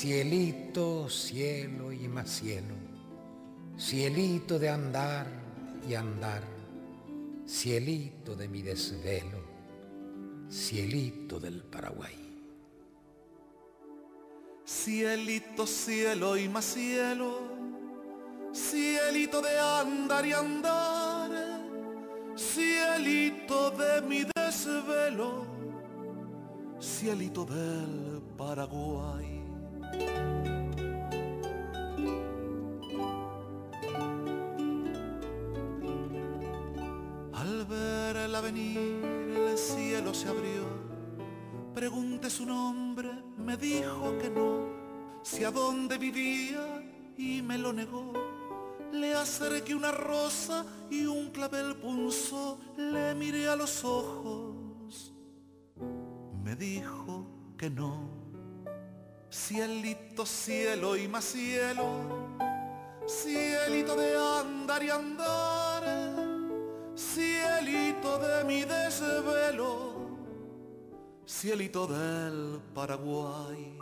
Cielito, cielo y más cielo, cielito de andar y andar, cielito de mi desvelo, cielito del Paraguay. Cielito, cielo y más cielo, cielito de andar y andar, cielito de mi desvelo, cielito del Paraguay. Al verla venir el cielo se abrió, pregunté su nombre, me dijo que no, si a dónde vivía y me lo negó. Le acerqué una rosa y un clavel punzó, le miré a los ojos, me dijo que no. Cielito, cielo y más cielo, cielito de andar y andar, cielito de mi desvelo, cielito del Paraguay.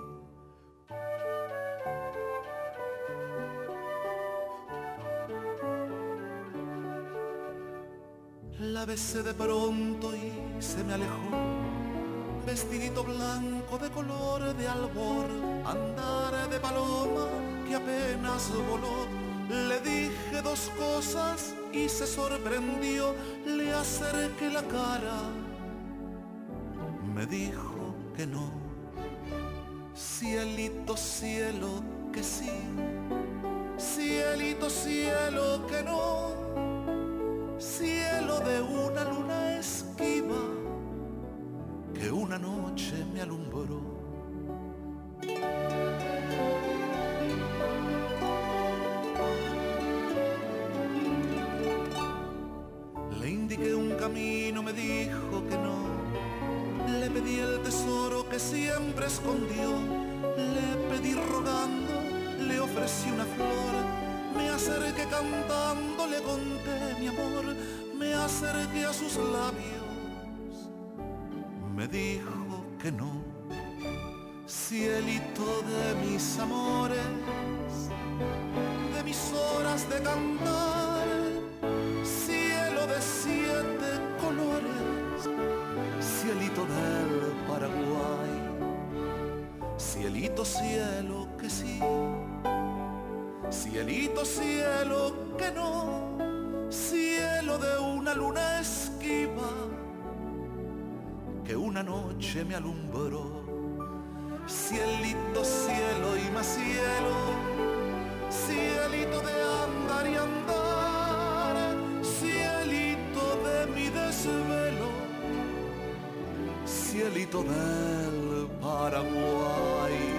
La besé de pronto y se me alejó, vestidito blanco de color de albor, andar de paloma que apenas voló. Le dije dos cosas y se sorprendió, le acerqué la cara, me dijo que no. Cielito, cielo que sí, cielito, cielo que no, cielo de una luna esquiva que una noche me alumbró. Le indiqué un camino, me dijo que no. Le pedí el tesoro que siempre escondió. Le pedí rogando, le ofrecí una flor. Me acerqué cantando, le conté mi amor. Me acerqué a sus labios, me dijo que no. Cielito de mis amores, de mis horas de cantar, cielo de 7 colores, cielito del Paraguay. Cielito, cielo que sí, cielito, cielo que no, cielo de una luna esquiva que una noche me alumbró. Cielito, cielo y más cielo, cielito de andar y andar, cielito de mi desvelo, cielito del Paraguay.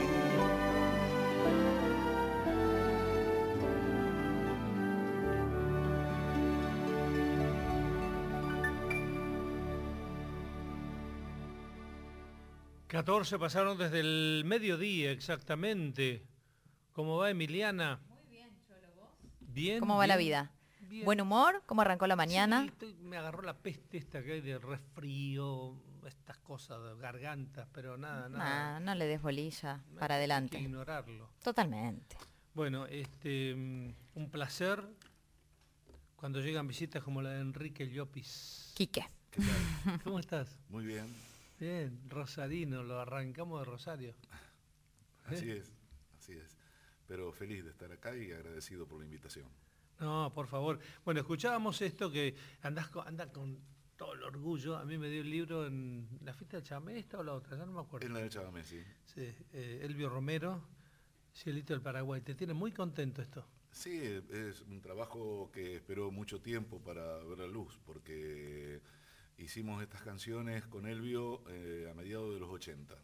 ...14 pasaron desde el mediodía exactamente. ¿Cómo va, Emiliana? Muy bien, Cholo, ¿vos? Bien. ¿Cómo va bien, la vida? bien. ¿Buen humor? ¿Cómo arrancó la mañana? Sí, me agarró la peste esta que hay de resfrío, estas cosas de gargantas, pero nada. No le des bolilla, para Hay adelante. que ignorarlo. Totalmente. Bueno, un placer cuando llegan visitas como la de Enrique Llopis. Quique. ¿Qué tal? ¿Cómo estás? Muy bien. Bien, rosarino, lo arrancamos de Rosario. Así es. Pero feliz de estar acá y agradecido por la invitación. No, por favor. Bueno, escuchábamos esto que anda con todo el orgullo. A mí me dio el libro en la fiesta del Chamamé, esta o la otra, ya no me acuerdo. En la de Chamamé, sí. Sí, Elvio Romero, Cielito del Paraguay. ¿Te tiene muy contento esto? Sí, es un trabajo que esperó mucho tiempo para ver la luz, porque hicimos estas canciones con Elvio a mediados de los 80.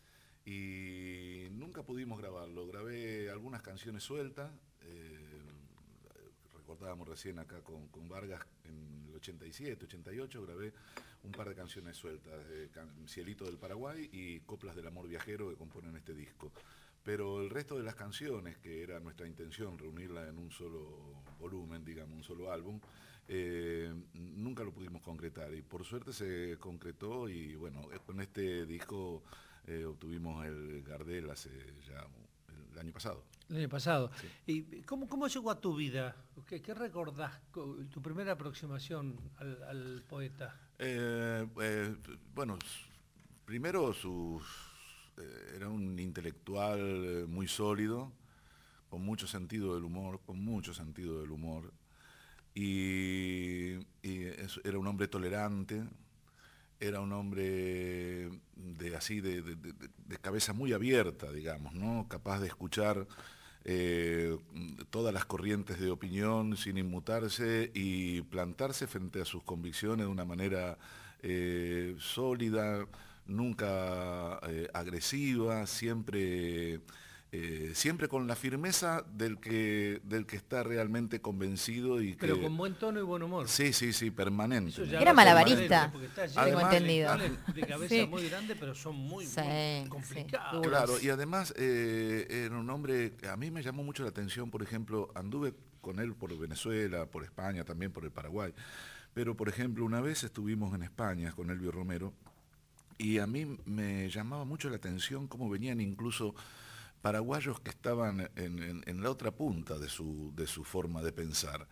Y nunca pudimos grabarlo. Grabé algunas canciones sueltas. Recordábamos recién acá con Vargas en el 87, 88, grabé un par de canciones sueltas, Cielito del Paraguay y Coplas del Amor Viajero, que componen este disco. Pero el resto de las canciones, que era nuestra intención, reunirlas en un solo volumen, digamos, un solo álbum, nunca lo pudimos concretar. Y por suerte se concretó y bueno, con este disco obtuvimos el Gardel hace ya el año pasado. El año pasado. Sí. ¿Y cómo llegó a tu vida? ¿Qué recordás? Tu primera aproximación al poeta. Bueno, primero era un intelectual muy sólido, con mucho sentido del humor, era un hombre tolerante, era un hombre de cabeza muy abierta, digamos, ¿no? Capaz de escuchar todas las corrientes de opinión sin inmutarse y plantarse frente a sus convicciones de una manera sólida, nunca agresiva, siempre con la firmeza del que está realmente convencido y Pero que... con buen tono y buen humor. Sí, permanente. Eso ya Era lo malabarista, porque está lleno tengo de entendido. intelectuales de cabeza Sí. muy grande, pero son muy Sí, complicados. sí. Claro, y además era un hombre, a mí me llamó mucho la atención, por ejemplo, anduve con él por Venezuela, por España, también por el Paraguay, pero por ejemplo una vez estuvimos en España con Elvio Romero y a mí me llamaba mucho la atención cómo venían incluso paraguayos que estaban en la otra punta de su forma de pensar.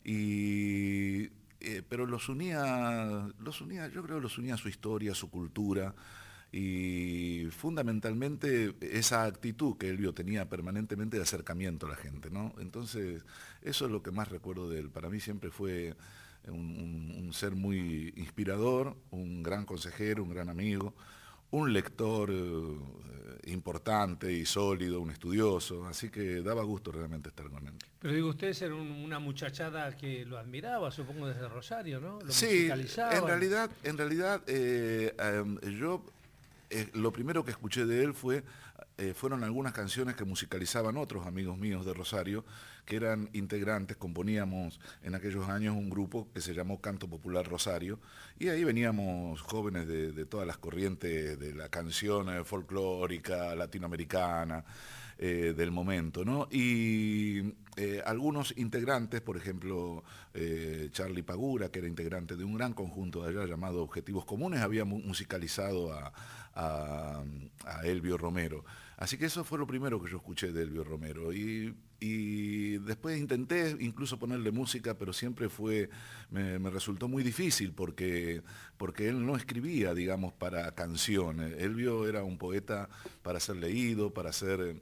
Pero los unía, yo creo que los unía su historia, su cultura, y fundamentalmente esa actitud que Elvio tenía permanentemente de acercamiento a la gente, ¿no? Entonces, eso es lo que más recuerdo de él. Para mí siempre fue un ser muy inspirador, un gran consejero, un gran amigo, un lector importante y sólido, un estudioso, así que daba gusto realmente estar con él. Pero digo, ustedes eran una muchachada que lo admiraba, supongo, desde Rosario, ¿no? Lo Sí, musicalizaban. en realidad yo lo primero que escuché de él fueron algunas canciones que musicalizaban otros amigos míos de Rosario, que eran integrantes, componíamos en aquellos años un grupo que se llamó Canto Popular Rosario, y ahí veníamos jóvenes de todas las corrientes de la canción folclórica, latinoamericana, del momento, ¿no? Y algunos integrantes, por ejemplo, Charlie Pagura, que era integrante de un gran conjunto de allá llamado Objetivos Comunes, había musicalizado a Elvio Romero. Así que eso fue lo primero que yo escuché de Elvio Romero. Y después intenté incluso ponerle música, pero siempre me resultó muy difícil porque él no escribía, digamos, para canciones. Elvio era un poeta para ser leído, para ser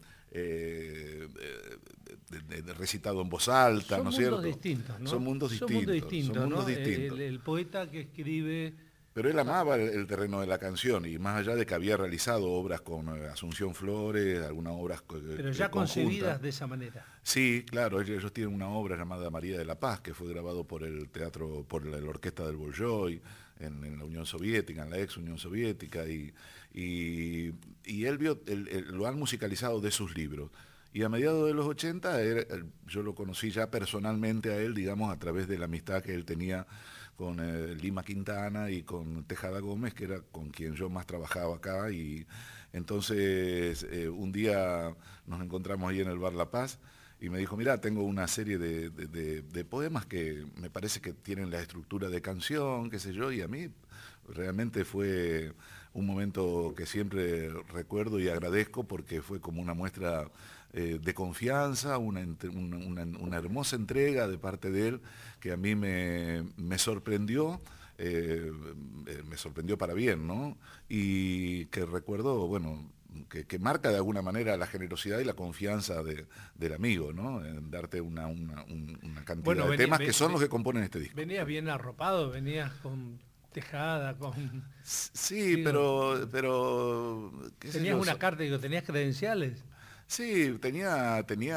recitado en voz alta, ¿no es cierto? Son mundos distintos, ¿no? Son mundos distintos, ¿no? mundos distintos. El poeta que escribe... Pero él amaba el terreno de la canción, y más allá de que había realizado obras con Asunción Flores, algunas obras pero ya concebidas de esa manera. Sí, claro, ellos tienen una obra llamada María de la Paz, que fue grabado por la Orquesta del Bolshoi, en la Unión Soviética, en la ex Unión Soviética, y Elvio lo han musicalizado de sus libros. Y a mediados de los 80, yo lo conocí ya personalmente a él, digamos, a través de la amistad que él tenía con Lima Quintana y con Tejada Gómez, que era con quien yo más trabajaba acá, y entonces un día nos encontramos ahí en el Bar La Paz, y me dijo, mira, tengo una serie de poemas que me parece que tienen la estructura de canción, qué sé yo, y a mí realmente fue un momento que siempre recuerdo y agradezco, porque fue como una muestra de confianza, una hermosa entrega de parte de él, que a mí me sorprendió, me sorprendió para bien, ¿no? Y que recuerdo, bueno, que marca de alguna manera la generosidad y la confianza del amigo, ¿no? En darte una cantidad de temas que son los que componen este disco. Venías bien arropado, venías con Tejada, con... Sí, pero ¿tenías una carta y tenías credenciales? Sí, tenía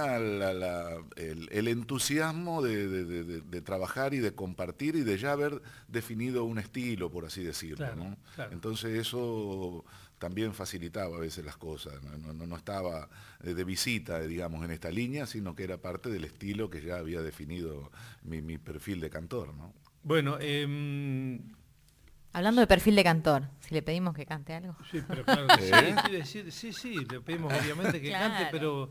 el entusiasmo de trabajar y de compartir y de ya haber definido un estilo, por así decirlo, claro, ¿no? Claro. Entonces eso también facilitaba a veces las cosas, no estaba de visita, digamos, en esta línea, sino que era parte del estilo que ya había definido mi perfil de cantor, ¿no? Bueno, hablando de perfil de cantor, si le pedimos que cante algo. sí, pero claro que sí, le pedimos obviamente que Claro. cante, pero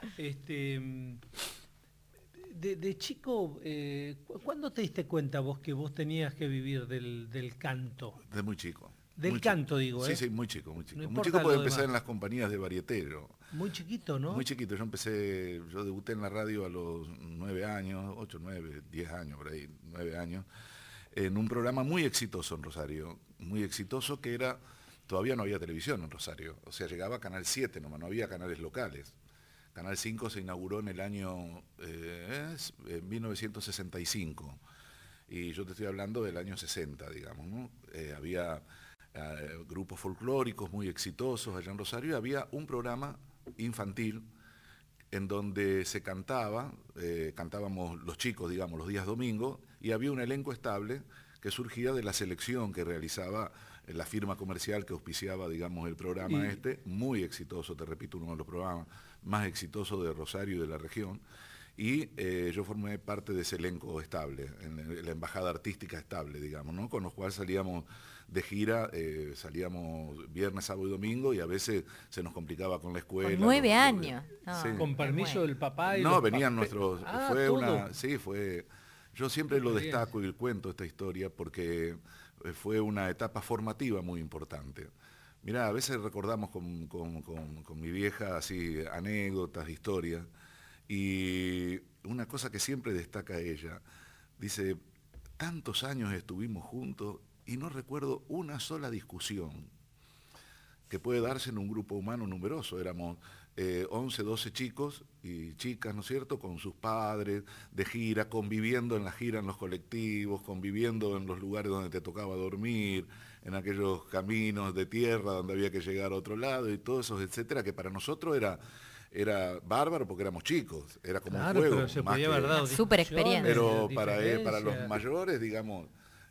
de chico, ¿cuándo te diste cuenta vos que vos tenías que vivir del canto? De muy chico. Del Muy canto, digo, Sí, sí, muy chico, muy chico. No Muy importa chico porque lo empecé demás. en las compañías de varietero. Muy chiquito, ¿no? Muy chiquito, yo debuté en la radio a los 9 años, 8, 9, 10 años, por ahí, 9 años, en un programa muy exitoso en Rosario, muy exitoso que era, todavía no había televisión en Rosario, o sea, llegaba a Canal 7 nomás, no había canales locales. Canal 5 se inauguró en el año 1965, y yo te estoy hablando del año 60, digamos, ¿no? Había grupos folclóricos muy exitosos allá en Rosario, y había un programa infantil en donde se cantaba, cantábamos los chicos, digamos, los días domingos, y había un elenco estable que surgía de la selección que realizaba la firma comercial que auspiciaba, digamos, el programa muy exitoso, te repito, uno de los programas más exitosos de Rosario y de la región, y yo formé parte de ese elenco estable, en la embajada artística estable, digamos, ¿no? Con los cuales salíamos de gira, salíamos viernes, sábado y domingo, y a veces se nos complicaba con la escuela. Con 9 años. No, Sí. Con permiso del papá y No, los venían papás. nuestros, fue una, sí, fue, yo siempre lo destaco y cuento esta historia porque fue una etapa formativa muy importante. Mirá, a veces recordamos con mi vieja así anécdotas, historias, y una cosa que siempre destaca ella, dice, tantos años estuvimos juntos y no recuerdo una sola discusión que puede darse en un grupo humano numeroso. Éramos 11, 12 chicos y chicas, ¿no es cierto?, con sus padres, de gira, conviviendo en la gira, en los colectivos, conviviendo en los lugares donde te tocaba dormir, en aquellos caminos de tierra donde había que llegar a otro lado y todo eso, etcétera, que para nosotros era bárbaro porque éramos chicos, era como Claro, un juego. pero se más podía que- haber dado Una super discusiones, experiencia. pero para los diferencias. mayores, digamos,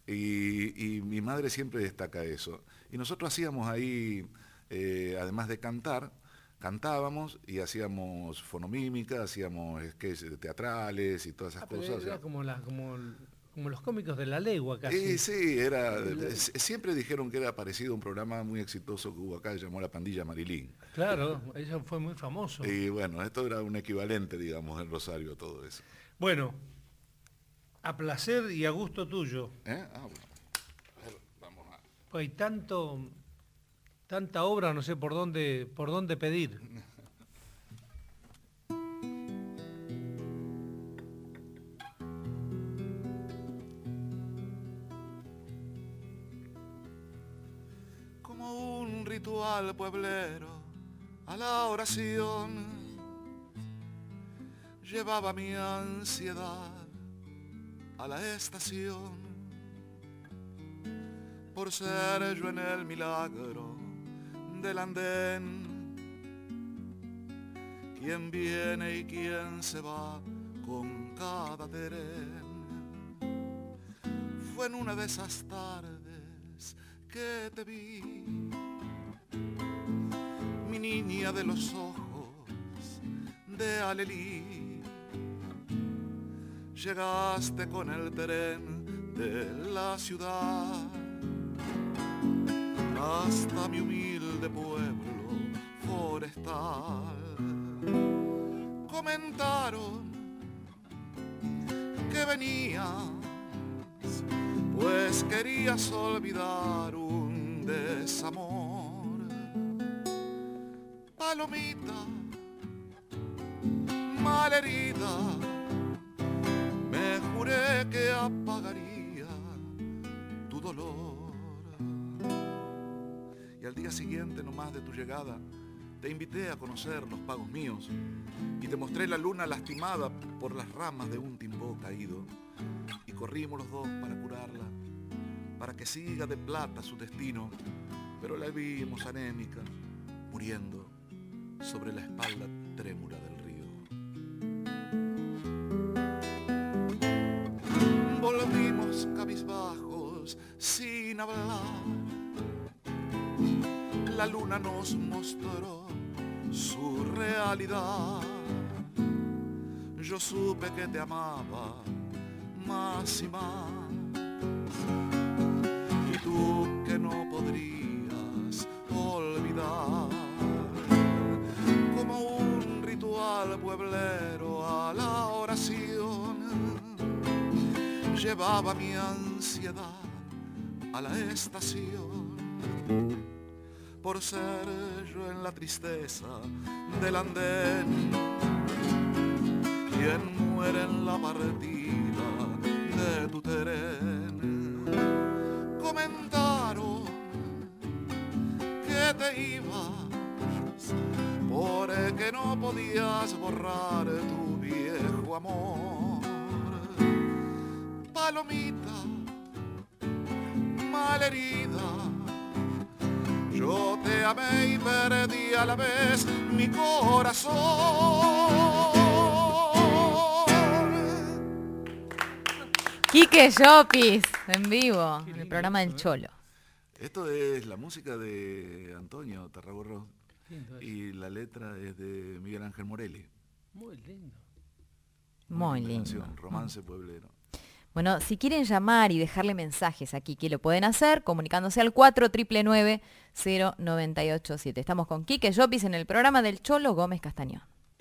y mi madre siempre destaca eso. Y nosotros hacíamos ahí, además de cantar, cantábamos y hacíamos fonomímica, hacíamos sketches teatrales y todas esas Pero cosas. o sea, era como los cómicos de la legua casi. sí, siempre dijeron que era parecido a un programa muy exitoso que hubo acá, que se llamó La Pandilla Marilín. Claro, eso fue muy famoso. Y bueno, esto era un equivalente, digamos, en Rosario, todo eso. Bueno, a placer y a gusto tuyo. Bueno. A ver, vamos a... Hay tanta obra, no sé por dónde pedir. Como un ritual pueblero a la oración, llevaba mi ansiedad a la estación, por ser yo en el milagro del andén, quien viene y quien se va con cada tren. Fue en una de esas tardes que te vi, mi niña de los ojos de alelí. Llegaste con el tren de la ciudad hasta mi humilde pueblo forestal. Comentaron que venías, pues querías olvidar un desamor. Palomita, malherida, me juré que apagaría tu dolor. Y al día siguiente, nomás de tu llegada, te invité a conocer los pagos míos y te mostré la luna lastimada por las ramas de un timbó caído. Y corrimos los dos para curarla, para que siga de plata su destino, pero la vimos anémica, muriendo sobre la espalda trémula del río. Volvimos cabizbajos sin hablar, la luna nos mostró su realidad. Yo supe que te amaba más y más, y tú que no podrías olvidar. Como un ritual pueblero a la oración, llevaba mi ansiedad a la estación, por ser yo en la tristeza del andén quien muere en la partida de tu tren. Comentaron que te ibas porque no podías borrar tu viejo amor. Palomita malherida, yo te amé y perdí a la vez mi corazón. Quique Llopis, en vivo, en el programa del Cholo. Esto es la música de Antonio Tarragorro Lindo eso. y la letra es de Miguel Ángel Morelli. Muy lindo. Muy linda lindo. canción, Romance Pueblero. Bueno, si quieren llamar y dejarle mensajes aquí, que lo pueden hacer comunicándose al 4999-0987. Estamos con Quique Llopis en el programa del Cholo Gómez Castañón.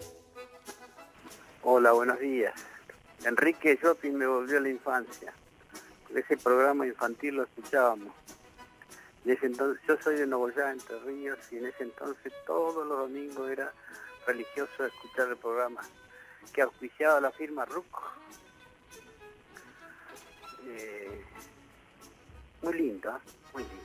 Hola, buenos días. Enrique Llopis me volvió a la infancia. Ese programa infantil lo escuchábamos. En ese entonces, yo soy de Nogoyá, Entre Ríos, y en ese entonces todos los domingos era religioso escuchar el programa que auspiciaba la firma Ruco. Muy lindo, ¿eh? Muy lindo.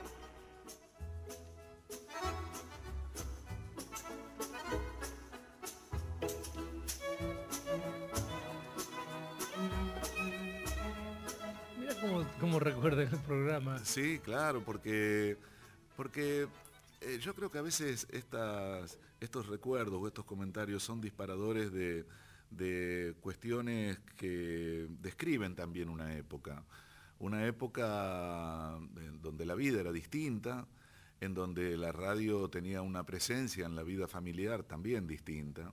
Mira cómo recuerda el programa. Sí, claro, porque yo creo que a veces estos recuerdos o estos comentarios son disparadores de cuestiones que describen también una época donde la vida era distinta, en donde la radio tenía una presencia en la vida familiar también distinta.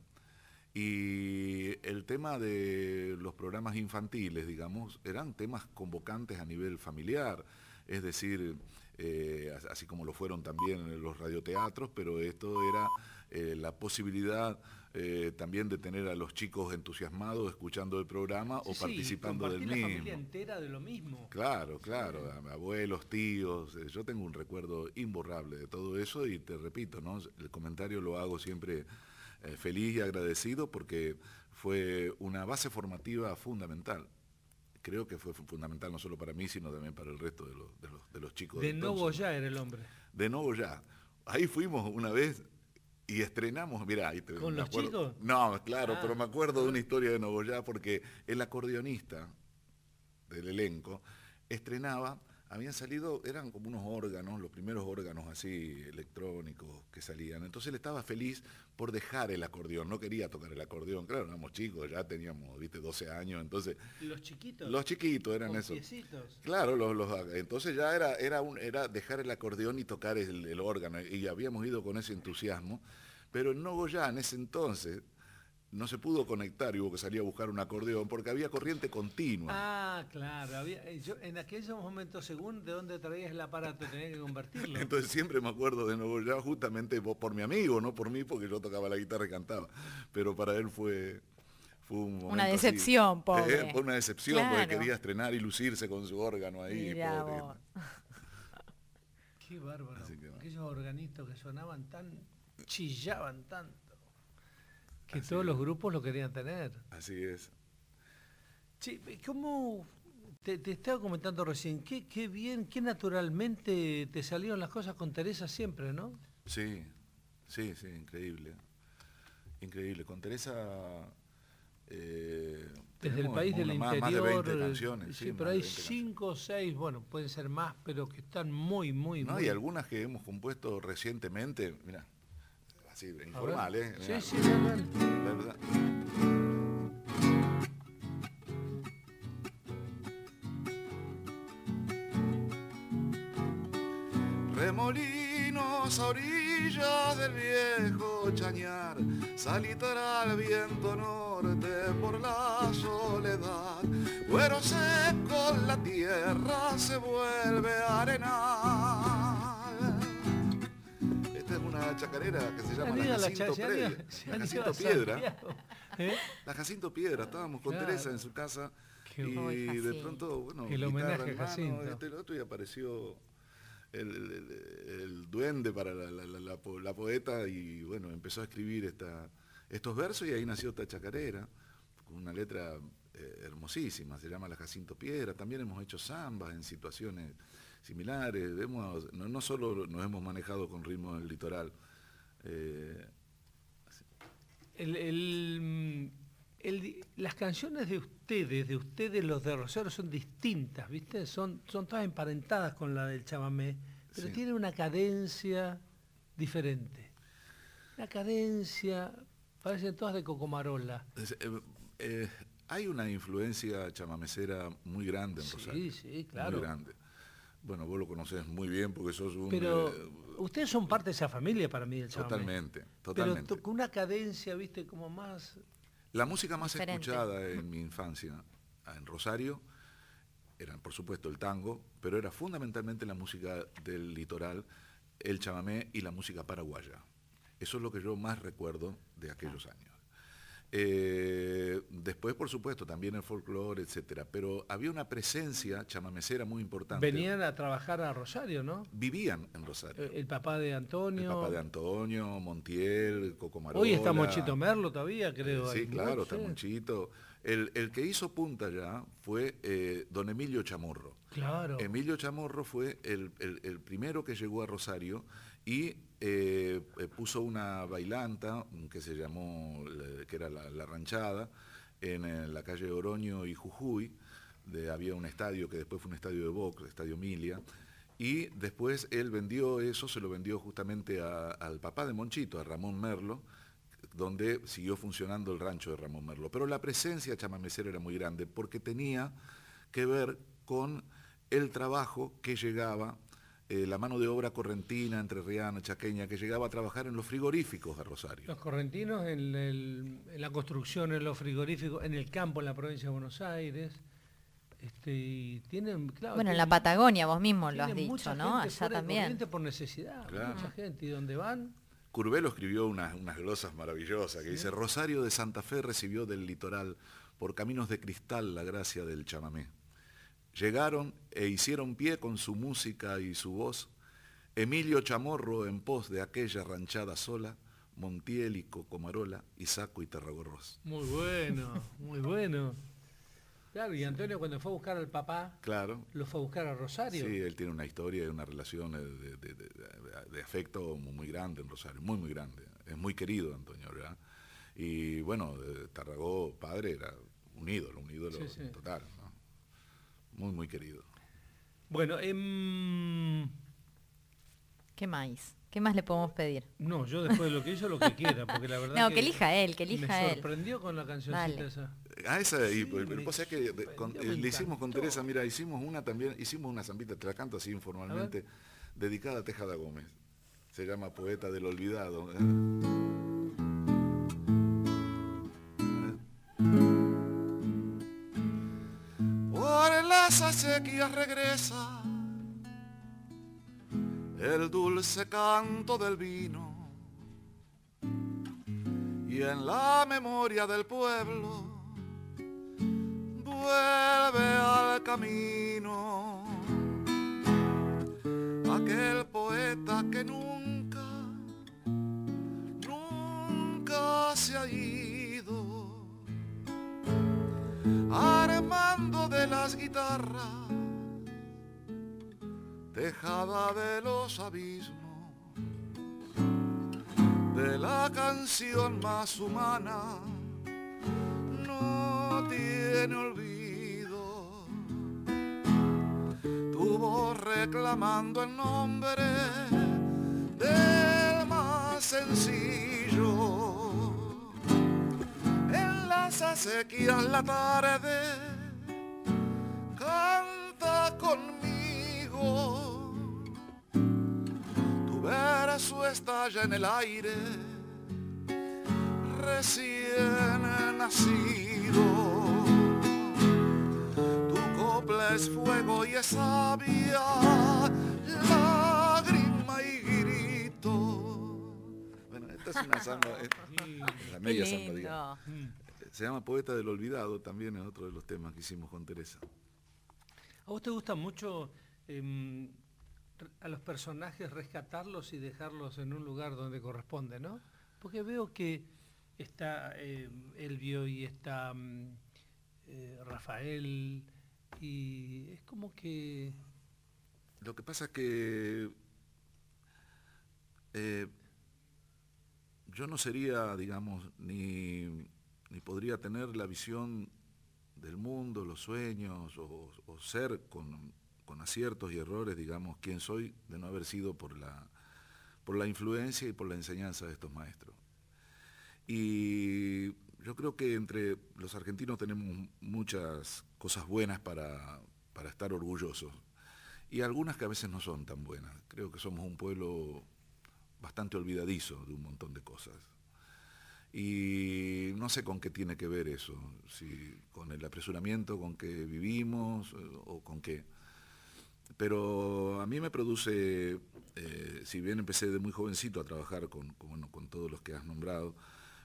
Y el tema de los programas infantiles, digamos, eran temas convocantes a nivel familiar, es decir, así como lo fueron también los radioteatros, pero esto era la posibilidad también de tener a los chicos entusiasmados escuchando el programa o participando del mismo. La familia entera de lo mismo. Claro, abuelos, tíos, yo tengo un recuerdo imborrable de todo eso y te repito, ¿no? El comentario lo hago siempre feliz y agradecido porque fue una base formativa fundamental. Creo que fue fundamental no solo para mí, sino también para el resto de los chicos. De Nogoyá era el hombre. De Nogoyá. Ahí fuimos una vez y estrenamos, mirá, ahí ¿Con los chicos? No, claro, pero me acuerdo de una historia de Nogoyá porque el acordeonista del elenco estrenaba, habían salido, eran como unos órganos, los primeros órganos así electrónicos que salían. Entonces él estaba feliz por dejar el acordeón, no quería tocar el acordeón. Claro, éramos chicos, ya teníamos, 12 años, entonces... ¿Los chiquitos? Los chiquitos eran ¿Con esos. piecitos? Claro, entonces ya era dejar el acordeón y tocar el órgano, y habíamos ido con ese entusiasmo, pero en Nogoyá en ese entonces no se pudo conectar y hubo que salir a buscar un acordeón porque había corriente continua. Ah, claro. Yo, en aquellos momentos, según de dónde traías el aparato, tenía que convertirlo. Entonces siempre me acuerdo de Nogoyá justamente por mi amigo, no por mí, porque yo tocaba la guitarra y cantaba. Pero para él fue un momento una decepción, así. pobre. Fue una decepción, Claro. porque quería estrenar y lucirse con su órgano ahí. Mirá pobre. vos. Qué bárbaro. Así que bueno. Aquellos organitos que sonaban chillaban tanto, que Así todos es. los grupos lo querían tener. Así es. Che, ¿cómo te estaba comentando recién? Qué bien, qué naturalmente te salieron las cosas con Teresa siempre, ¿no? Sí, increíble. Increíble. Con Teresa... Desde el tenemos país del más interior. de 20 canciones. Sí, más pero de hay 20 canciones. 5 o 6, bueno, pueden ser más, pero que están muy, No, muy... y algunas que hemos compuesto recientemente, mira, así, informal, ver. Mirá, Sí, dale. la verdad. Remolinos a orillas del viejo Chañar, salitará el viento norte por la soledad, cuero seco la tierra se vuelve arenal. Esta es una chacarera que se llama La Jacinto Piedra. La Jacinto Piedra. La Jacinto Piedra, estábamos con Claro. Teresa en su casa Qué y bueno. de Jacinto. pronto, bueno, El homenaje guitarra en a Jacinto. mano, y otro, y apareció el duende para la poeta, y bueno, empezó a escribir estos versos, y ahí nació esta chacarera, con una letra hermosísima, se llama La Jacinto Piedra. También hemos hecho zambas en situaciones similares, no solo nos hemos manejado con ritmos del litoral. Las canciones de ustedes los de Rosario son distintas, ¿viste? Son todas emparentadas con la del chamamé, pero Sí. tienen una cadencia diferente. Una cadencia, parecen todas de Cocomarola. Hay una influencia chamamecera muy grande en Rosario. Sí, claro. Muy grande. Bueno, vos lo conocés muy bien porque sos un... Pero ustedes son parte de esa familia para mí, del chamamé. Totalmente. Pero con una cadencia, ¿viste? Como más... La música más Diferente. escuchada en mi infancia en Rosario eran, por supuesto, el tango, pero era fundamentalmente la música del litoral, el chamamé y la música paraguaya. Eso es lo que yo más recuerdo de aquellos años. Después, por supuesto, también el folclore, etcétera, pero había una presencia chamamecera muy importante. Venían a trabajar a Rosario, ¿no? Vivían en Rosario. El papá de Antonio. El papá de Antonio, Montiel, Cocomarola. Hoy está Monchito Merlo todavía, creo. Sí, Hay claro, muchos, está Monchito. El que hizo punta ya fue don Emilio Chamorro. Claro. Emilio Chamorro fue el primero que llegó a Rosario y puso una bailanta que se llamó, que era la Ranchada, en la calle Oroño y Jujuy. Había un estadio que después fue un estadio de box, el Estadio Milia. Y después él vendió eso, se lo vendió justamente al papá de Monchito, a Ramón Merlo, donde siguió funcionando el rancho de Ramón Merlo. Pero la presencia chamamecera era muy grande porque tenía que ver con el trabajo que llegaba, la mano de obra correntina, entrerriana, chaqueña, que llegaba a trabajar en los frigoríficos de Rosario. Los correntinos en la construcción, en los frigoríficos, en el campo, en la provincia de Buenos Aires. Y tienen, claro, Bueno, en la Patagonia vos mismo lo has tienen dicho, mucha ¿no? gente Allá fuera de también. Corrientes por necesidad, Claro. mucha gente. ¿Y dónde van? Curvelo escribió unas glosas maravillosas que dice: Rosario de Santa Fe recibió del litoral por caminos de cristal la gracia del chamamé. Llegaron e hicieron pie con su música y su voz Emilio Chamorro en pos de aquella ranchada sola, Montiel y Cocomarola, Isaco y Tarragorros. Muy bueno, muy bueno. Claro, y Antonio cuando fue a buscar al papá, Claro. lo fue a buscar a Rosario. Sí, él tiene una historia y una relación de afecto muy grande en Rosario, muy, muy grande. Es muy querido Antonio, ¿verdad? Y bueno, Tarragó, padre, era un ídolo Sí. total, ¿no? Muy, muy querido. Bueno, ¿Qué más? ¿Qué más le podemos pedir? no, yo después de lo que hizo, lo que quiera, porque la verdad No, que elija él, que elija me él. sorprendió con la cancioncita Dale. esa. Esa, Sí, pero me cosa es que sorprendió, me le hicimos con encantó. Teresa, mira, hicimos una zambita, te la canto así informalmente, dedicada a Tejada Gómez. Se llama Poeta del Olvidado. Por las acequias regresa el dulce canto del vino, y en la memoria del pueblo vuelve al camino aquel poeta que nunca se ha ido, armando de las guitarras tejada de los abismos, de la canción más humana, no tiene olvido. Tu voz reclamando el nombre del más sencillo. En las acequias la tarde canta conmigo. Tu verso estalla en el aire recién nacido. Tu copla es fuego y es sabia, lágrima y grito. Bueno, esta es una samba, la media Qué samba, lindo. digamos. Se llama Poeta del Olvidado, también es otro de los temas que hicimos con Teresa. ¿A vos te gusta mucho a los personajes rescatarlos y dejarlos en un lugar donde corresponde, ¿no? Porque veo que está Elvio y está Rafael, y es como que... Lo que pasa es que yo no sería, digamos, ni podría tener la visión del mundo, los sueños, o ser con aciertos y errores, digamos, quien soy, de no haber sido por la influencia y por la enseñanza de estos maestros. Y yo creo que entre los argentinos tenemos muchas cosas buenas para estar orgullosos, y algunas que a veces no son tan buenas. Creo que somos un pueblo bastante olvidadizo de un montón de cosas. Y no sé con qué tiene que ver eso, si con el apresuramiento con que vivimos o con qué. Pero a mí me produce, si bien empecé de muy jovencito a trabajar con todos los que has nombrado,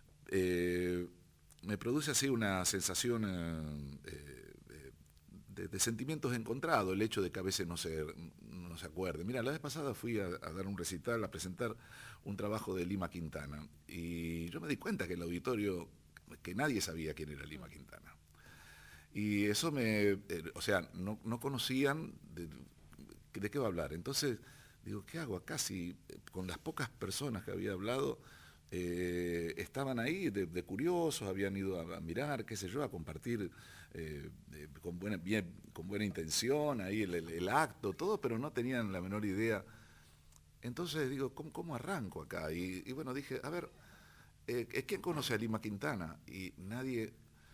me produce así una sensación de sentimientos encontrados, el hecho de que a veces no se acuerde. Mira, la vez pasada fui a dar un recital, a presentar un trabajo de Lima Quintana, y yo me di cuenta que en el auditorio, que nadie sabía quién era Lima Quintana. Y eso o sea, no conocían de qué va a hablar. Entonces, digo, ¿qué hago acá si con las pocas personas que había hablado estaban ahí de curiosos, habían ido a mirar, qué sé yo, a compartir con buena intención ahí el acto, todo, pero no tenían la menor idea. Entonces digo, ¿cómo arranco acá? Y bueno, dije, a ver, ¿quién conoce a Lima Quintana? Y nadie...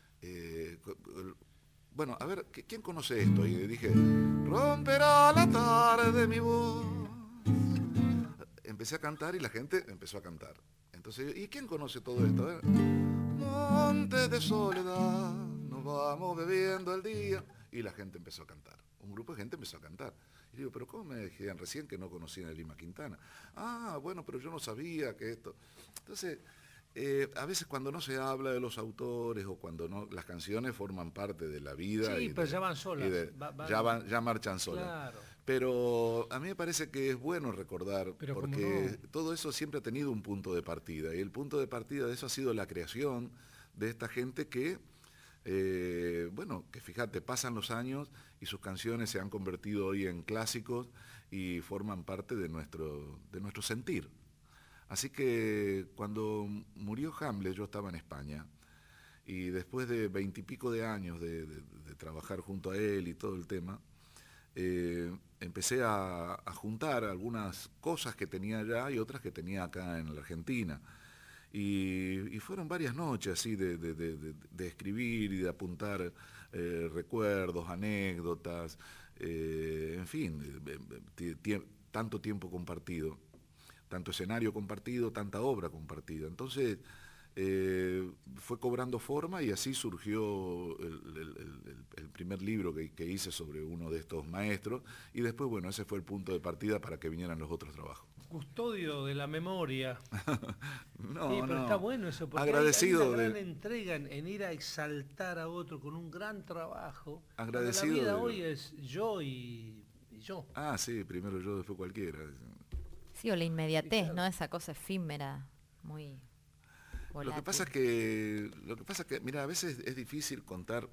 bueno, a ver, ¿quién conoce esto? Y dije, romperá la tarde mi voz. Empecé a cantar y la gente empezó a cantar. Entonces, ¿y quién conoce todo esto? A ver, Monte de soledad, nos vamos bebiendo el día. Y la gente empezó a cantar. Un grupo de gente empezó a cantar. Y digo, ¿pero cómo me dijeron recién que no conocían a Lima Quintana? Ah, bueno, pero yo no sabía que esto... Entonces, a veces cuando no se habla de los autores o cuando no, las canciones forman parte de la vida. Sí, pero ya van solas. Ya marchan solas. Claro. Pero a mí me parece que es bueno recordar, pero porque no, todo eso siempre ha tenido un punto de partida, y el punto de partida de eso ha sido la creación de esta gente que, bueno, que fíjate, pasan los años y sus canciones se han convertido hoy en clásicos y forman parte de nuestro sentir. Así que cuando murió Hamlet yo estaba en España, y después de 20 y pico de años de trabajar junto a él y todo el tema, empecé a juntar algunas cosas que tenía allá y otras que tenía acá en la Argentina. Y fueron varias noches así de escribir y de apuntar recuerdos, anécdotas, en fin, tanto tiempo compartido, tanto escenario compartido, tanta obra compartida. Entonces fue cobrando forma y así surgió el primer libro que hice sobre uno de estos maestros, y después, bueno, ese fue el punto de partida para que vinieran los otros trabajos. Custodio de la memoria. No, sí, pero no. está bueno eso, porque agradecido hay una gran entrega en ir a exaltar a otro con un gran trabajo. Agradecido. La vida hoy es yo y yo. Ah, sí, primero yo, después cualquiera. Sí, o la inmediatez, claro. ¿no? Esa cosa efímera, muy volátil. Lo que pasa es que, mira, a veces es difícil contar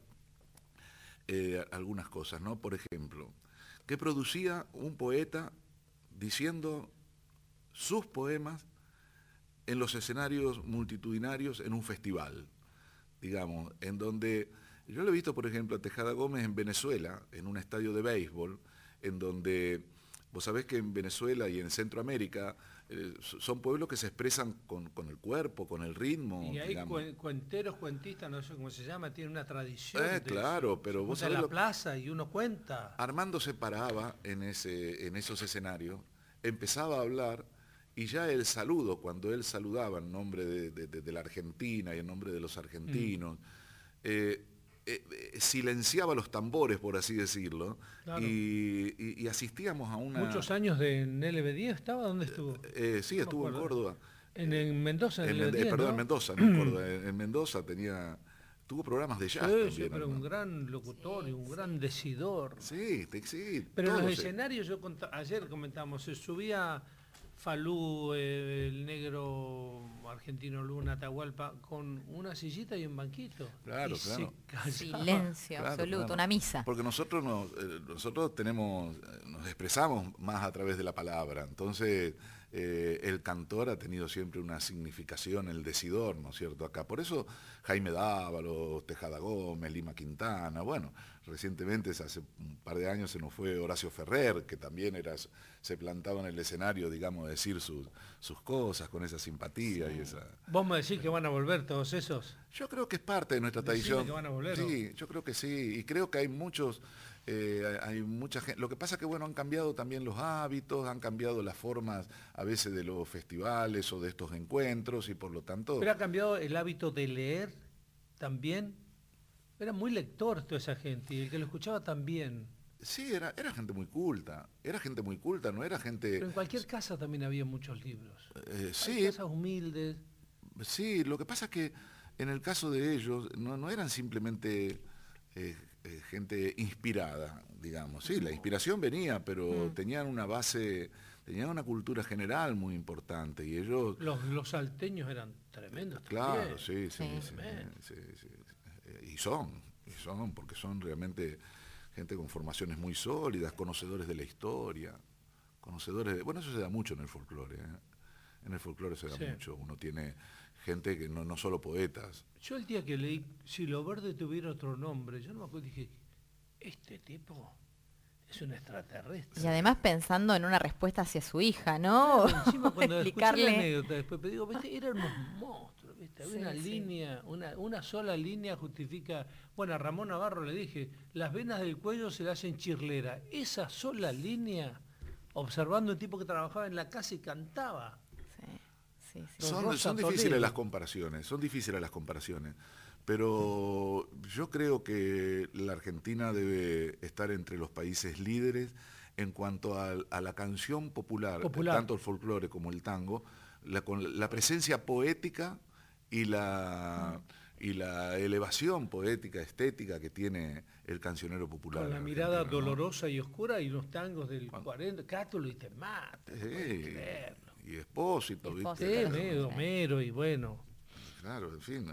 algunas cosas, ¿no? Por ejemplo, ¿qué producía un poeta diciendo sus poemas en los escenarios multitudinarios en un festival, digamos, en donde yo lo he visto, por ejemplo, a Tejada Gómez en Venezuela, en un estadio de béisbol, en donde vos sabés que en Venezuela y en Centroamérica son pueblos que se expresan con el cuerpo, con el ritmo. Y hay cuenteros, cuentistas, no sé cómo se llama, tienen una tradición. Claro, pero vos sabés en la plaza y uno cuenta. Armando se paraba en esos escenarios, empezaba a hablar, y ya el saludo, cuando él saludaba en nombre de la Argentina y en nombre de los argentinos, silenciaba los tambores, por así decirlo, claro. y asistíamos a una... ¿Muchos años en LB10 estaba? ¿Dónde estuvo? Sí, no estuvo en Córdoba. En Mendoza, en LB10, Perdón, ¿no? en Mendoza, no en Córdoba. En Mendoza tenía Tuvo programas de jazz Sí, también. sí, pero ¿no? un gran locutor y un gran decidor. Sí, sí. Pero en todos, los escenarios, ayer comentamos, se subía Falú, el negro argentino Luna, Atahualpa, con una sillita y un banquito. Claro, y claro. se callaba. Silencio Claro, absoluto, claro. una misa. Porque nosotros nosotros tenemos, nos expresamos más a través de la palabra. Entonces, el cantor ha tenido siempre una significación, el decidor, ¿no es cierto? Acá. Por eso Jaime Dávalos, Tejada Gómez, Lima Quintana, bueno, recientemente, hace un par de años, se nos fue Horacio Ferrer, que también se plantaba en el escenario, digamos, decir sus cosas con esa simpatía y esa... ¿Vos me decís que van a volver todos esos? Yo creo que es parte de nuestra Decime tradición. que van a volver, Sí, yo creo que sí. Y creo que hay hay mucha gente. Lo que pasa que, bueno, han cambiado también los hábitos, han cambiado las formas a veces de los festivales o de estos encuentros y por lo tanto... ¿Pero ha cambiado el hábito de leer también? Era muy lector toda esa gente y el que lo escuchaba también. Sí, era gente muy culta. Era gente muy culta, no era gente... Pero en cualquier casa también había muchos libros. Hay Sí, casas humildes. sí, lo que pasa es que en el caso de ellos no eran simplemente gente inspirada, digamos. Sí, la inspiración venía, pero tenían una base, tenían una cultura general muy importante y ellos... Los salteños eran tremendos Claro, también. sí. Tremendo. Y son, porque son realmente gente con formaciones muy sólidas, conocedores de la historia, conocedores de... Bueno, eso se da mucho en el folclore, ¿eh? En el folclore se da Sí. mucho. Uno tiene gente que no solo poetas. Yo el día que leí Si lo verde tuviera otro nombre, yo no me acuerdo, dije, este tipo es un extraterrestre. Y además pensando en una respuesta hacia su hija, ¿no? Encima cuando escuché la Explicarle. anécdota después, pero digo, ¿viste? Eran unos monstruos, ¿viste? Había Sí, una sí. línea, una sola línea justifica... Bueno, a Ramón Navarro le dije, las venas del cuello se le hacen chirlera. Esa sola línea, observando un tipo que trabajaba en la casa y cantaba. Sí. Son Rosa difíciles Toledo. las comparaciones, pero yo creo que la Argentina debe estar entre los países líderes en cuanto a la canción popular, tanto el folclore como el tango, con la presencia poética y la elevación poética, estética que tiene el cancionero popular. Con la mirada argentino, ¿no? dolorosa y oscura y los tangos del 40, Cátulo y te mata. Sí, y Espósito, Espósito. ¿viste? Medo, Homero y bueno. Claro, en fin.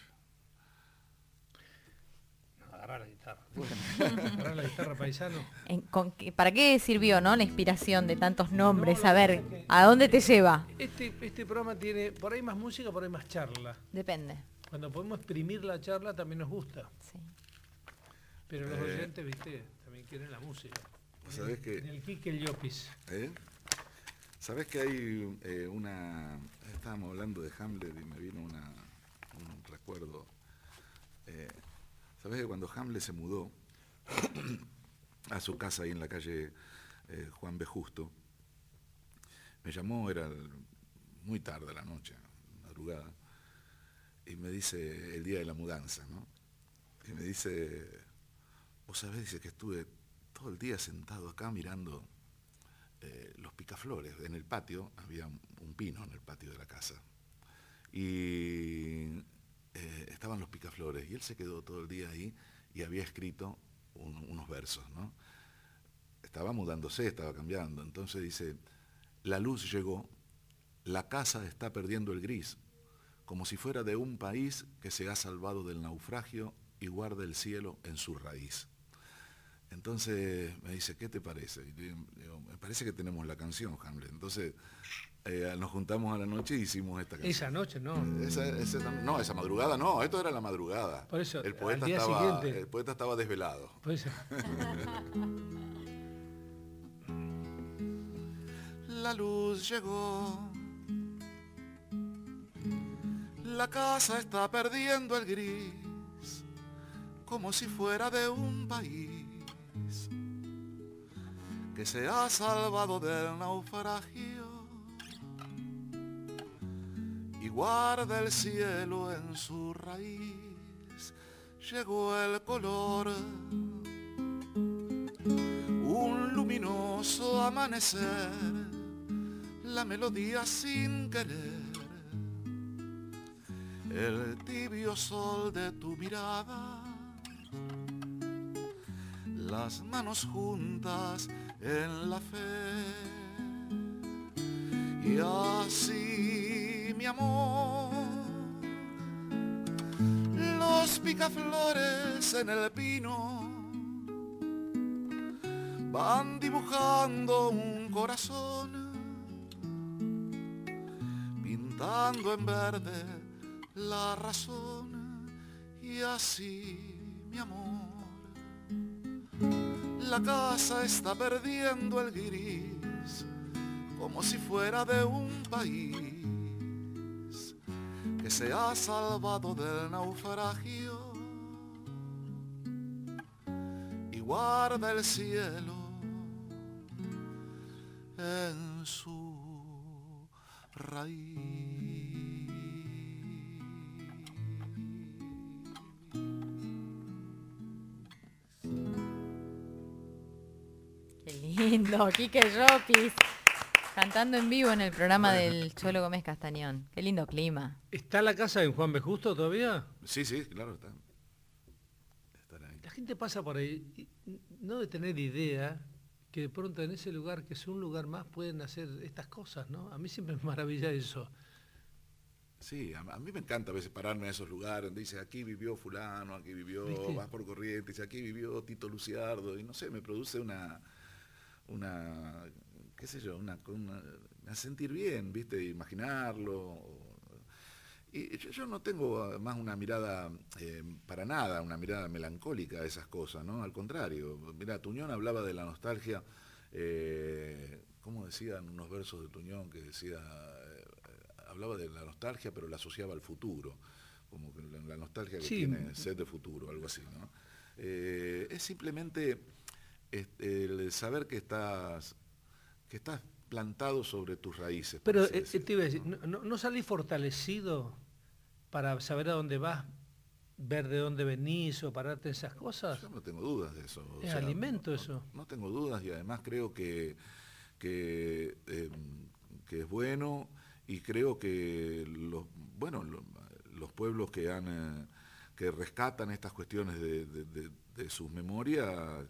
Agarrar la guitarra. Agarrar la guitarra, paisano. ¿Para qué sirvió, no? La inspiración de tantos nombres. No, A lo ver, que pasa es que- ¿a dónde te lleva? Este programa tiene por ahí más música, por ahí más charla. Depende. Cuando podemos exprimir la charla también nos gusta. Sí. Pero los oyentes, viste, también quieren la música. ¿Sabés qué? En el Quique el Llopis. ¿Sabés que hay estábamos hablando de Hamlet y me vino un recuerdo. ¿Sabés que cuando Hamlet se mudó a su casa ahí en la calle Juan B. Justo, me llamó, era muy tarde la noche, madrugada, y me dice, el día de la mudanza, ¿no? Y me dice, vos sabés, dice que estuve todo el día sentado acá mirando los picaflores. En el patio, había un pino en el patio de la casa. Y estaban los picaflores. Y él se quedó todo el día ahí y había escrito unos versos, ¿no? Estaba mudándose, estaba cambiando. Entonces dice, la luz llegó, la casa está perdiendo el gris, como si fuera de un país que se ha salvado del naufragio y guarda el cielo en su raíz. Entonces me dice, ¿qué te parece? Y digo, me parece que tenemos la canción, Hamlet. Entonces nos juntamos a la noche y hicimos esta canción. Esa noche, ¿no? Esa madrugada no, esto era la madrugada. Por eso, el poeta al día siguiente. el poeta estaba desvelado. Pues, La luz llegó, la casa está perdiendo el gris, como si fuera de un país que se ha salvado del naufragio y guarda el cielo en su raíz. Llegó el color, un luminoso amanecer, la melodía sin querer, el tibio sol de tu mirada, las manos juntas en la fe. Y así, mi amor, los picaflores en el pino van dibujando un corazón, pintando en verde la razón. Y así, mi amor, la casa está perdiendo el gris, como si fuera de un país que se ha salvado del naufragio y guarda el cielo en su raíz. Qué lindo, Quique Llopis, cantando en vivo en el programa del Cholo Gómez Castañón. Qué lindo clima. ¿Está la casa en Juan B. Justo todavía? Sí, sí, claro, están ahí. La gente pasa por ahí y no de tener idea que de pronto en ese lugar, que es un lugar más, pueden hacer estas cosas, ¿no? A mí siempre me maravilla eso. Sí, a mí me encanta a veces pararme en esos lugares donde dice aquí vivió fulano, aquí vivió, ¿Viste? vas por Corrientes, aquí vivió Tito Luciardo, y no sé, me produce una qué sé yo, me hace sentir bien, ¿viste? Imaginarlo. Y yo no tengo además una mirada, para nada, una mirada melancólica a esas cosas, ¿no? Al contrario. Mirá, Tuñón hablaba de la nostalgia, ¿cómo decían unos versos de Tuñón que decía, hablaba de la nostalgia pero la asociaba al futuro, como que la nostalgia que Sí. tiene sed de futuro, algo así, ¿no? Es simplemente el saber que estás plantado sobre tus raíces. Pero por así te iba a decir, decirlo, ¿no? ¿no salís fortalecido para saber a dónde vas, ver de dónde venís o pararte en esas cosas? Yo no tengo dudas de eso. Es alimento eso. No tengo dudas y además creo que es bueno y creo que los pueblos que rescatan estas cuestiones de sus memorias,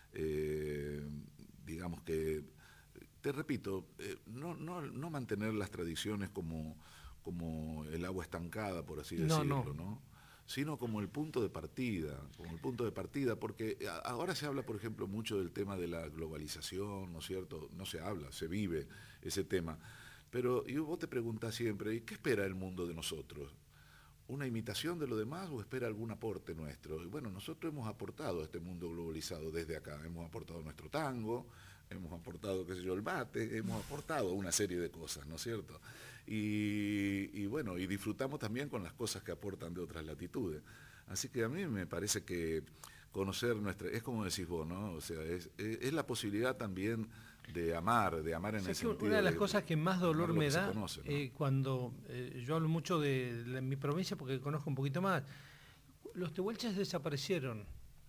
digamos que, te repito, no mantener las tradiciones como el agua estancada, por así decirlo, ¿no? Sino como el punto de partida, porque ahora se habla, por ejemplo, mucho del tema de la globalización, ¿no es cierto? No se habla, se vive ese tema. Pero vos te preguntás siempre, ¿y qué espera el mundo de nosotros? ¿Una imitación de lo demás o espera algún aporte nuestro? Y bueno, nosotros hemos aportado a este mundo globalizado desde acá, hemos aportado nuestro tango, hemos aportado, qué sé yo, el mate, hemos aportado una serie de cosas, ¿no es cierto? Y bueno, y disfrutamos también con las cosas que aportan de otras latitudes. Así que a mí me parece que conocer es como decís vos, ¿no? O sea, es la posibilidad también de amar en el sentido una de las cosas que más dolor me da, conoce, ¿no? cuando yo hablo mucho de mi provincia porque conozco un poquito más, los tehuelches desaparecieron,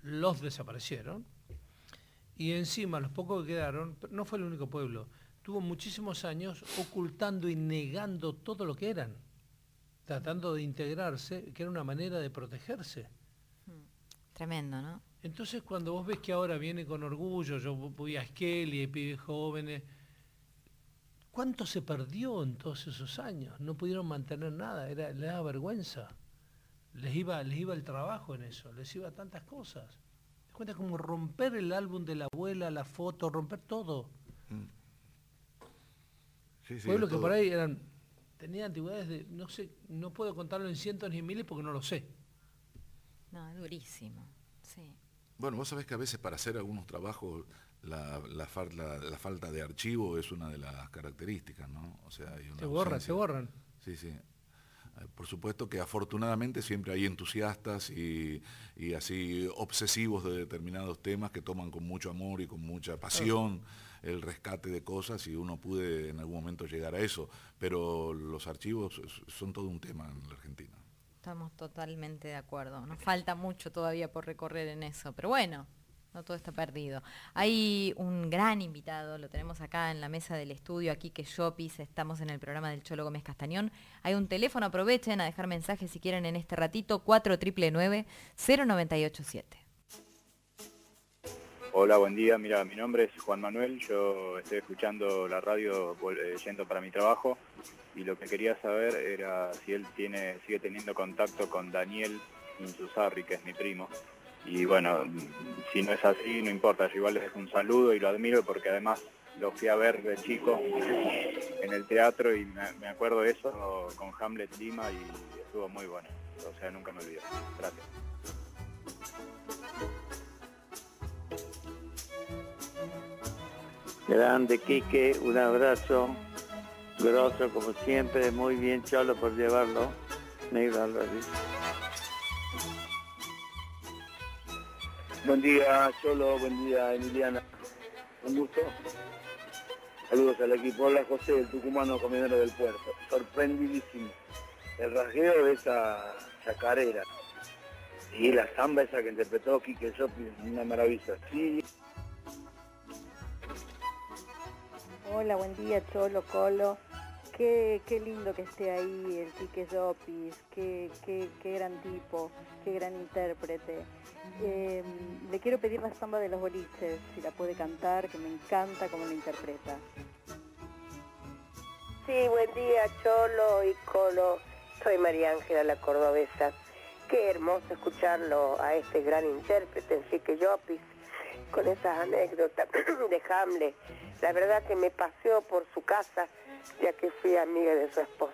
y encima los pocos que quedaron, no fue el único pueblo, tuvo muchísimos años ocultando y negando todo lo que eran, tratando de integrarse, que era una manera de protegerse. Tremendo, ¿no? Entonces cuando vos ves que ahora viene con orgullo, yo voy a Esquel y hay pibes jóvenes, ¿cuánto se perdió en todos esos años? No pudieron mantener nada, les daba vergüenza, les iba el trabajo en eso, les iba tantas cosas. ¿Te das cuenta? Como romper el álbum de la abuela, la foto, romper todo. Sí, Pueblos que por ahí tenían antigüedades de, no sé, no puedo contarlo en cientos ni miles porque no lo sé. No, es durísimo, sí. Bueno, vos sabés que a veces para hacer algunos trabajos la falta de archivo es una de las características, ¿no? O sea, hay una Se borran. Sí, sí. Por supuesto que afortunadamente siempre hay entusiastas y así obsesivos de determinados temas que toman con mucho amor y con mucha pasión el rescate de cosas y uno puede en algún momento llegar a eso, pero los archivos son todo un tema en la Argentina. Estamos totalmente de acuerdo. Nos falta mucho todavía por recorrer en eso, pero bueno, No todo está perdido. Hay un gran invitado, lo tenemos acá en la mesa del estudio, aquí que Llopis, estamos en el programa del Cholo Gómez Castañón. Hay un teléfono, aprovechen a dejar mensajes si quieren en este ratito, 4999-0987. Hola, buen día. Mira, mi nombre es Juan Manuel, yo estoy escuchando la radio yendo para mi trabajo y lo que quería saber era si él sigue teniendo contacto con Daniel Insusarri, que es mi primo. Y bueno, si no es así, no importa, yo igual les dejo un saludo y lo admiro porque además lo fui a ver de chico en el teatro y me acuerdo de eso con Hamlet Lima y estuvo muy bueno. O sea, nunca me olvido. Gracias. Grande Quique, un abrazo, grosso como siempre, muy bien Cholo por llevarlo, Negro Álvarez. Buen día Cholo, buen día Emiliana, un gusto. Saludos al equipo, hola José, el tucumano comedero del puerto, sorprendidísimo. El rasgueo de esa chacarera y la samba esa que interpretó Quique Llopis, una maravilla. Sí. Hola, buen día Cholo, Colo. Qué lindo que esté ahí el Quique Llopis, qué gran tipo, qué gran intérprete. Le quiero pedir la samba de los boliches, si la puede cantar, que me encanta cómo la interpreta. Sí, buen día Cholo y Colo. Soy María Ángela, la cordobesa. Qué hermoso escucharlo a este gran intérprete, Enrique Llopis, con esas anécdotas de Hamlet. La verdad que me paseó por su casa, ya que fui amiga de su esposa.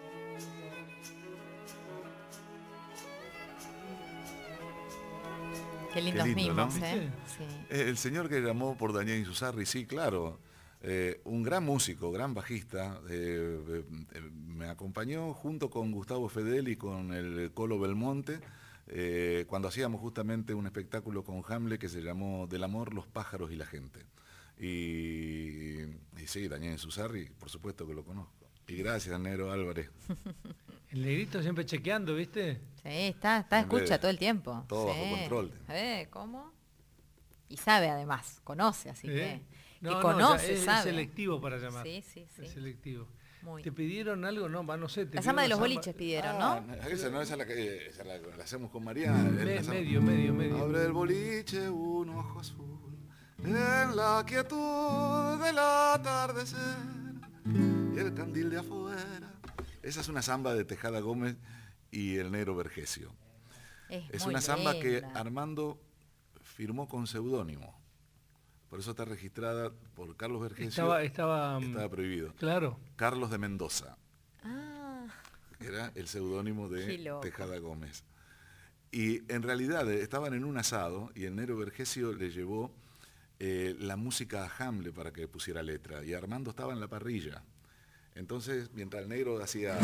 Qué lindos mimos, ¿no? ¿eh? Sí. El señor que llamó por Daniel Insusarri, sí, claro. Un gran músico, gran bajista. Me acompañó junto con Gustavo Fedel y con el Colo Belmonte, cuando hacíamos justamente un espectáculo con Hamlet que se llamó Del amor, los pájaros y la gente. Y sí, Daniel Insusarri, por supuesto que lo conozco. Y gracias, Negro Álvarez. El negrito siempre chequeando, ¿viste? Sí, está escucha todo el tiempo. Todo sí. bajo control. ¿Cómo? Y sabe además, conoce, así que No, conoce, sabe. Es selectivo para llamar. Sí. Es selectivo. Muy. ¿Te pidieron algo? No sé. La samba de los boliches pidieron, ¿no? Esa es la que la hacemos con María. Medio. Abre el boliche un ojo azul en la quietud del atardecer y el candil de afuera. Esa es una samba de Tejada Gómez y el Negro Vergesio. Es una samba que Armando firmó con seudónimo. Por eso está registrada por Carlos Vergesio. Estaba prohibido. Claro. Carlos de Mendoza. Era el seudónimo de Tejada Gómez. Y en realidad estaban en un asado y el Negro Vergesio le llevó la música a Hamlet para que pusiera letra. Y Armando estaba en la parrilla. Entonces, mientras el negro hacía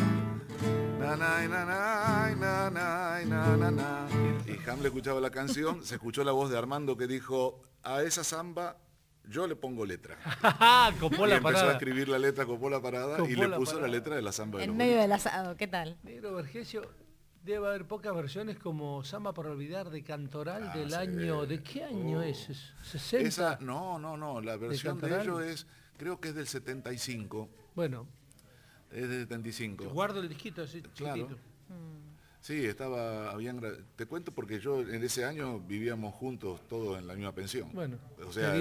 y Hamlet escuchaba la canción, se escuchó la voz de Armando que dijo: a esa samba yo le pongo letra. Copó y la empezó parada. a escribir la letra, copó la parada y le puso la letra de la samba de los En medio del asado, ¿qué tal? Negro Vergesio, debe haber pocas versiones como Samba para olvidar de Cantoral del año. ¿De qué año es? ¿60? Esa, no, la versión de ellos es, creo que es del 75. Bueno. Es de 75. Guardo el disquito así, claro. chiquitito. Sí, te cuento porque yo en ese año vivíamos juntos todos en la misma pensión. Bueno, o sea,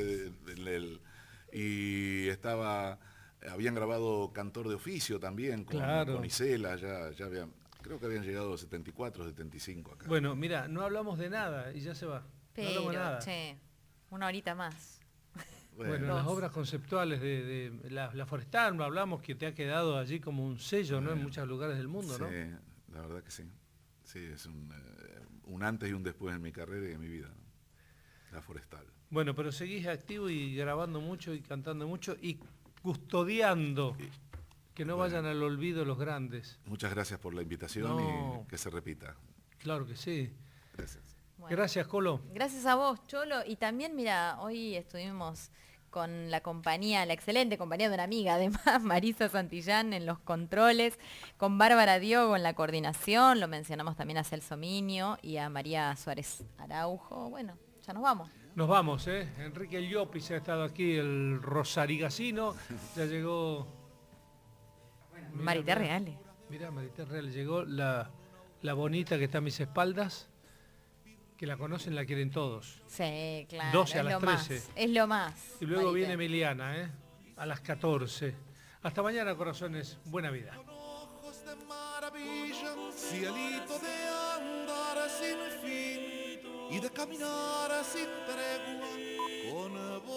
y habían grabado Cantor de Oficio también con Isela, ya habían, creo que habían llegado 74, 75 acá. Bueno, mira, no hablamos de nada y ya se va. Pero, no hablamos de nada. Che, una horita más. Bueno, las obras conceptuales de la Forestal, hablamos que te ha quedado allí como un sello, ¿no? En muchos lugares del mundo, ¿no? Sí, la verdad que sí. Sí, es un antes y un después en mi carrera y en mi vida, ¿no? La Forestal. Bueno, pero seguís activo y grabando mucho y cantando mucho y custodiando que no vayan al olvido los grandes. Muchas gracias por la invitación y que se repita. Claro que sí. Gracias. Bueno, gracias, Colo. Gracias a vos, Cholo. Y también, mira, hoy estuvimos con la excelente compañía de una amiga, además, Marisa Santillán en los controles, con Bárbara Diogo en la coordinación, lo mencionamos también a Celso Minio y a María Suárez Araujo. Bueno, ya nos vamos. Nos vamos, ¿eh? Enrique Llopis ha estado aquí, el rosarigacino. Ya llegó... Marité Reale. Mirá, Marité Reale. Llegó la bonita que está a mis espaldas, que la conocen, la quieren todos. Sí, claro. 12 a las 13. Es lo más. Y luego Marité. viene Emiliana, ¿eh? A las 14. Hasta mañana, corazones. Buena vida. Ojos de maravilla, cielito de andar sin fin y de caminar sin tregua con